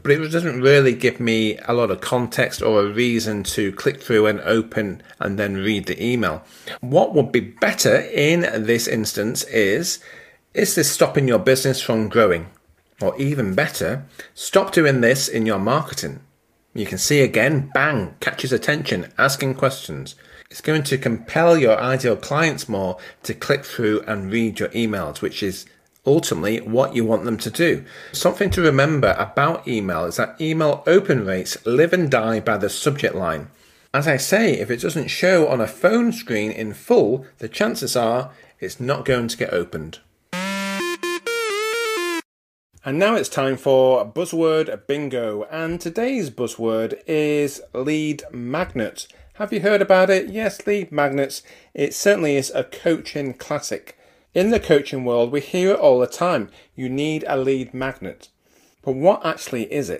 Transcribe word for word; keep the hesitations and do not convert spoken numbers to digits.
but it doesn't really give me a lot of context or a reason to click through and open and then read the email. What would be better in this instance is, is this stopping your business from growing? Or even better, stop doing this in your marketing. You can see again, bang, catches attention, asking questions. It's going to compel your ideal clients more to click through and read your emails, which is ultimately what you want them to do. Something to remember about email is that email open rates live and die by the subject line. As I say, if it doesn't show on a phone screen in full, the chances are it's not going to get opened. And now it's time for Buzzword Bingo, and today's buzzword is lead magnet. Have you heard about it? Yes, lead magnets. It certainly is a coaching classic. In the coaching world, we hear it all the time. You need a lead magnet. But what actually is it?